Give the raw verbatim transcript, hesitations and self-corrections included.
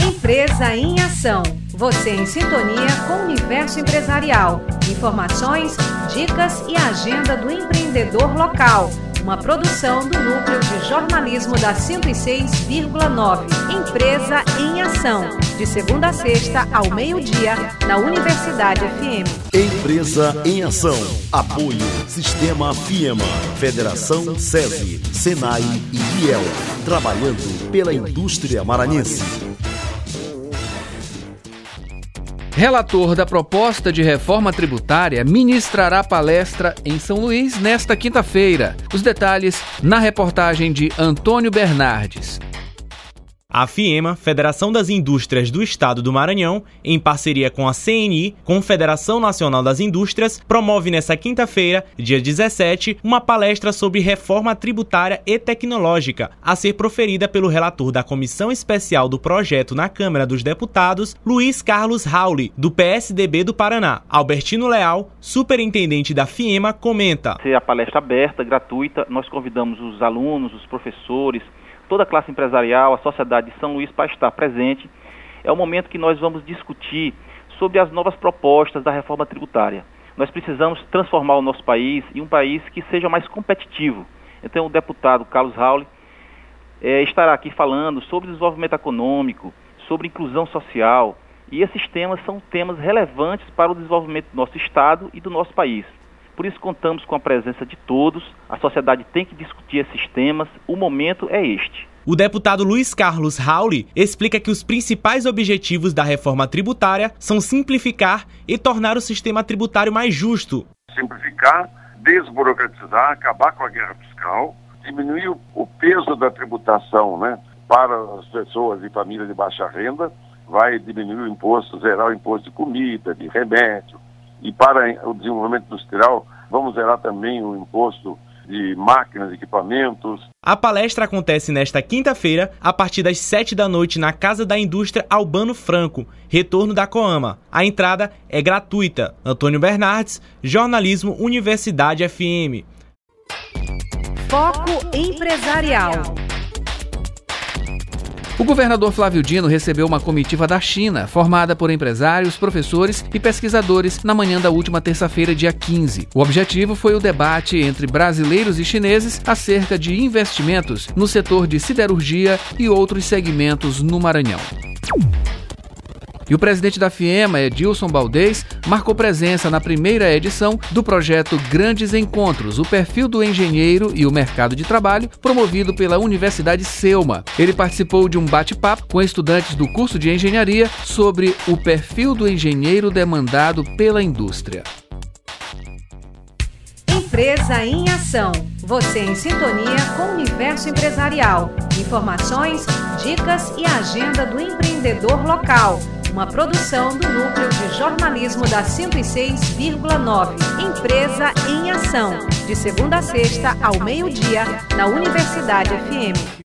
Empresa em Ação. Você em sintonia com o universo empresarial. Informações, dicas e agenda do empreendedor local. Uma produção do Núcleo de Jornalismo da cento e seis vírgula nove. Empresa em Ação. De segunda a sexta, ao meio-dia, na Universidade F M. Empresa em Ação. Apoio Sistema FIEMA, Federação SESI, SENAI e IEL. Trabalhando pela indústria maranhense. Relator da proposta de reforma tributária ministrará palestra em São Luís nesta quinta-feira. Os detalhes na reportagem de Antônio Bernardes. A FIEMA, Federação das Indústrias do Estado do Maranhão, em parceria com a C N I, Confederação Nacional das Indústrias, promove nesta quinta-feira, dia dezessete, uma palestra sobre reforma tributária e tecnológica, a ser proferida pelo relator da Comissão Especial do Projeto na Câmara dos Deputados, Luiz Carlos Rauli, do P S D B do Paraná. Albertino Leal, superintendente da FIEMA, comenta. É a palestra aberta, gratuita, nós convidamos os alunos, os professores, toda a classe empresarial, a sociedade de São Luís para estar presente. É o momento que nós vamos discutir sobre as novas propostas da reforma tributária. Nós precisamos transformar o nosso país em um país que seja mais competitivo. Então o deputado Carlos Rauli é, estará aqui falando sobre desenvolvimento econômico, sobre inclusão social, e esses temas são temas relevantes para o desenvolvimento do nosso Estado e do nosso país. Por isso contamos com a presença de todos, a sociedade tem que discutir esses temas, o momento é este. O deputado Luiz Carlos Rauli explica que os principais objetivos da reforma tributária são simplificar e tornar o sistema tributário mais justo. Simplificar, desburocratizar, acabar com a guerra fiscal, diminuir o, o peso da tributação, né, para as pessoas e famílias de baixa renda, vai diminuir o imposto, zerar o imposto de comida, de remédio. E para o desenvolvimento industrial, vamos zerar também o imposto de máquinas e equipamentos. A palestra acontece nesta quinta-feira, a partir das sete da noite, na Casa da Indústria Albano Franco, retorno da Coama. A entrada é gratuita. Antônio Bernardes, Jornalismo, Universidade F M. Foco Empresarial. O governador Flávio Dino recebeu uma comitiva da China, formada por empresários, professores e pesquisadores, na manhã da última terça-feira, dia quinze. O objetivo foi o debate entre brasileiros e chineses acerca de investimentos no setor de siderurgia e outros segmentos no Maranhão. E o presidente da FIEMA, Edilson Baldez, marcou presença na primeira edição do projeto Grandes Encontros, o perfil do engenheiro e o mercado de trabalho, promovido pela Universidade Selma. Ele participou de um bate-papo com estudantes do curso de engenharia sobre o perfil do engenheiro demandado pela indústria. Empresa em Ação. Você em sintonia com o universo empresarial. Informações, dicas e agenda do empreendedor local. Uma produção do Núcleo de Jornalismo da cento e seis vírgula nove. Empresa em Ação. De segunda a sexta, ao meio-dia, na Universidade F M.